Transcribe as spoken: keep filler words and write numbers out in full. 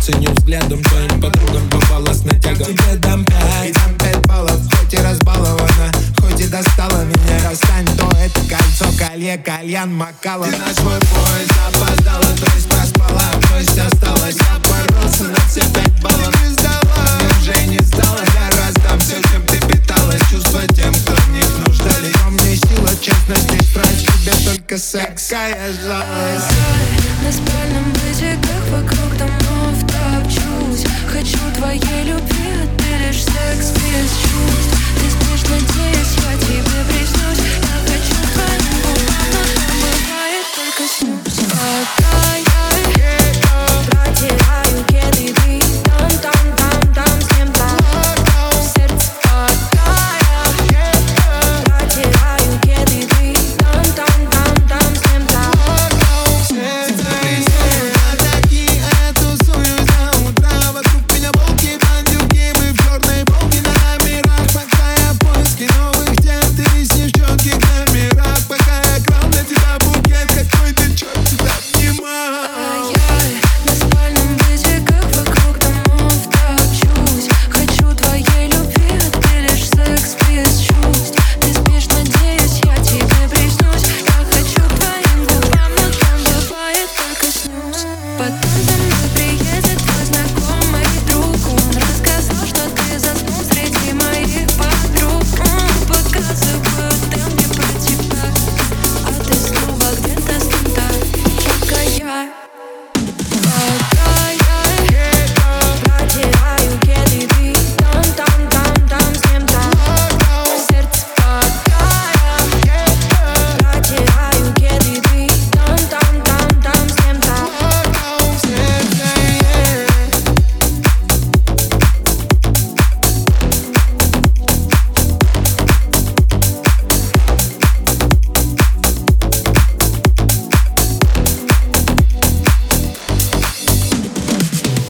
ценю взглядом твоим подругам попала с натягом. Тебе дам пять, дам пять баллов, хоть и разбалована, хоть и достала меня. Достань то это кольцо, колье, кальян, макала. Ты на свой поезд опоздала, то есть проспала, то есть осталась. Я боролся на все пять баллов, ты сдала, уже не сдала. Я раздам все, чем ты питалась, чувства тем, кто в них нуждались. Но мне сила, честность и страсть, тебе только секс, какая жалость. На спальном бытиках вокруг домов топчусь. Хочу твоей любви, а ты лишь секс без чувств. Ты спишь, надеюсь, я тебе приснюсь. Я хочу